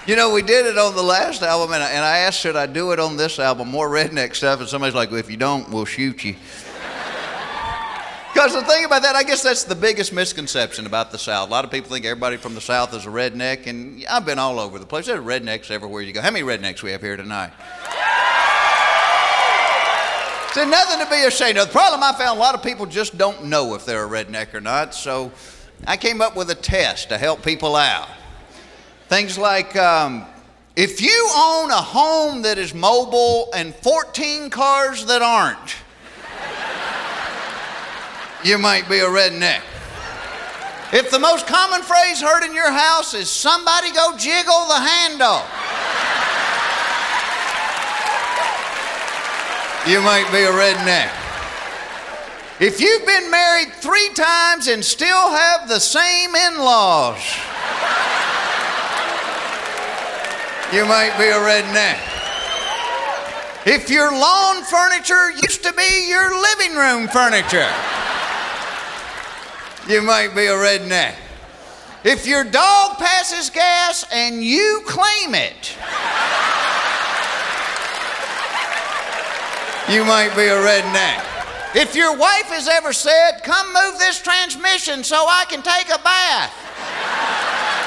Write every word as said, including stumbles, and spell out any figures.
You know, we did it on the last album, and I, and I asked, should I do it on this album, more redneck stuff, and somebody's like, well, if you don't, we'll shoot you. Because the thing about that, I guess that's the biggest misconception about the South. A lot of people think everybody from the South is a redneck, and I've been all over the place. There's rednecks everywhere you go. How many rednecks we have here tonight? There's nothing to be ashamed of. The problem I found, a lot of people just don't know if they're a redneck or not, so I came up with a test to help people out. Things like, um, if you own a home that is mobile and fourteen cars that aren't, you might be a redneck. If the most common phrase heard in your house is, somebody go jiggle the handle, you might be a redneck. If you've been married three times and still have the same in-laws, you might be a redneck. If your lawn furniture used to be your living room furniture, you might be a redneck. If your dog passes gas and you claim it, you might be a redneck. If your wife has ever said, come move this transmission so I can take a bath,